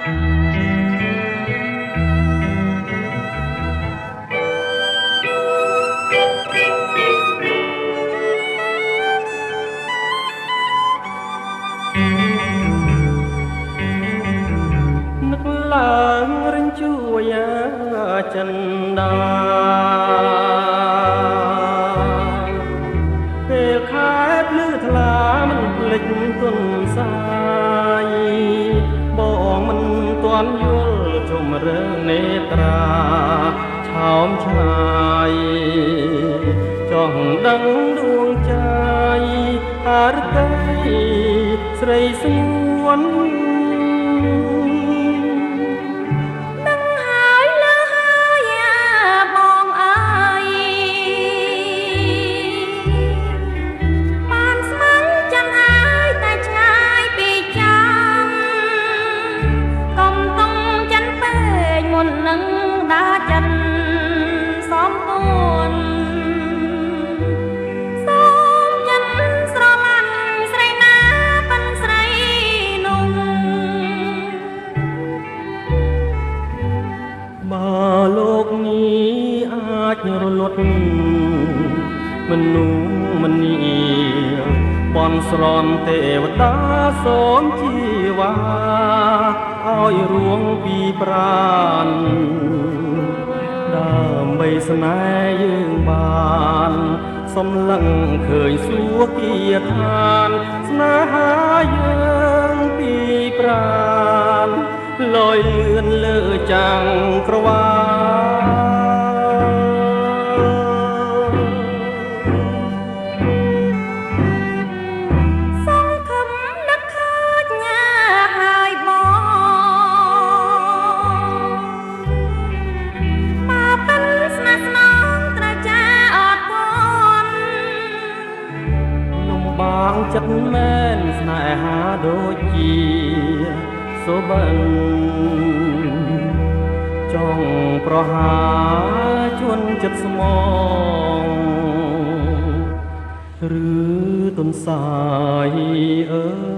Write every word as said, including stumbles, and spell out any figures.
នឹកឡើងរិញជួយចិនដាពេលខែភ្លឺថ្លាមិនភ្លេចទុនសាយបងមិនទាន់យល់ជុំរើនេត្រាឆោមឆ្ងាយចង់ដឹងដួងใจអារតីស្រីស្ងួននឹងដាចិនសំពួនសូមចិនស្រឡាញ់ស្រីណាប៉ិនស្រីនោះបើលោកនេះអាចរលត់មនុស្សមនីបនស្រន់ទេវតាសូមជីវ៉ាឲ្យរួងពីប្រានដើម្បីស្នេហ៍យើងបានសំឡឹងឃើញសួគ៌ឋានស្នេហាយើងពីប្រានលយលឿនលើចាំងក្រវាចិត្តមែនស្នេហាដូចជាសូបិនចង់ប្រហាជន់ចិត្តស្មងឬទុនសាយអើ